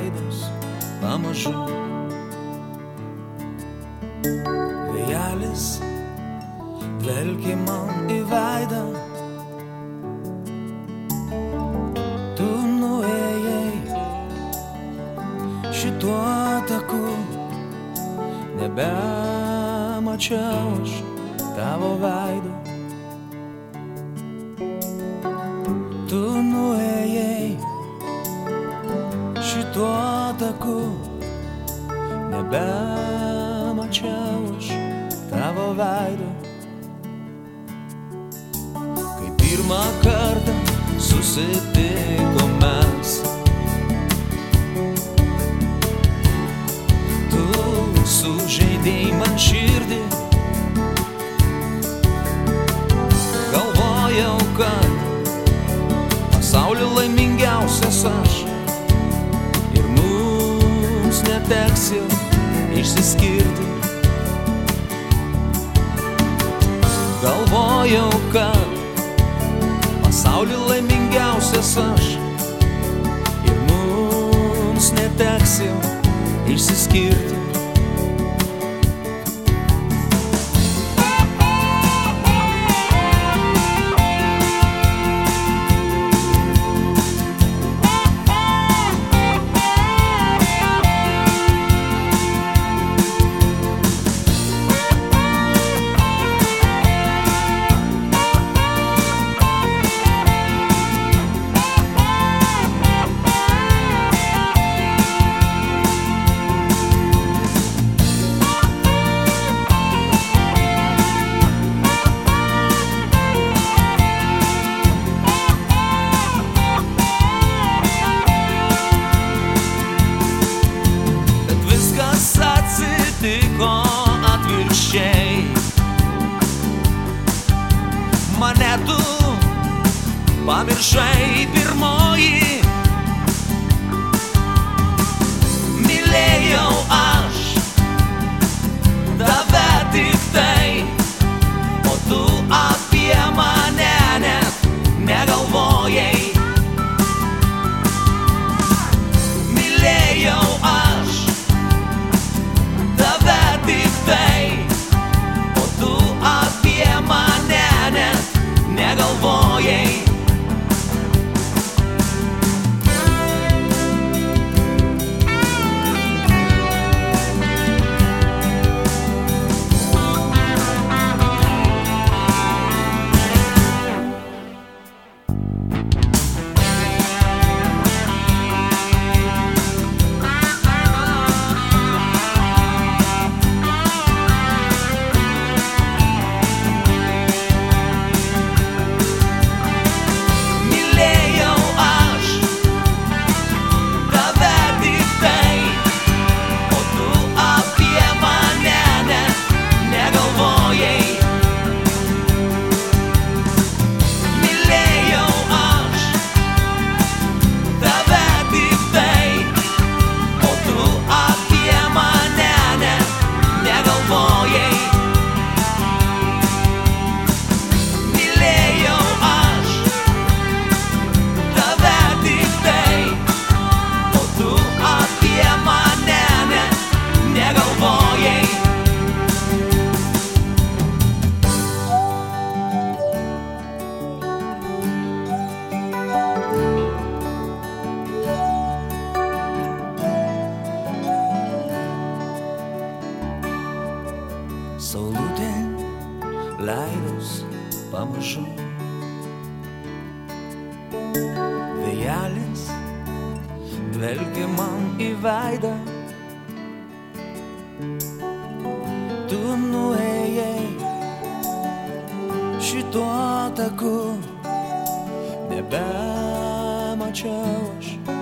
veidus pamažu. Vėjelis dvelkė man į veidą, tu nuėjai šituo taku, nebemačiau aš tavo veido. Tu nuėjai šituo taku, nebemačiau aš tavo veido. Kai pirmą kartą susitikom mes, tu sužeidei man širdį. Galvojau, kad pasaulio laimingiausias aš ir mums neteks jau išsiskirti. Galvojau, kad pasaulio laimingiausias aš ir mums neteks jau išsiskirti. Atsitiko atvirkščiai, mane tu pamiršai pirmoji. Mylėjau aš tave tik tai, o tu apie mane net negalvojai. Mylėjau aš tave tik tai, o tu apie mane net negalvojai. Saulutė leidus pamažu, vėjelis dvelkė man į veidą, tu nuėjai šituo taku, nebemačiau aš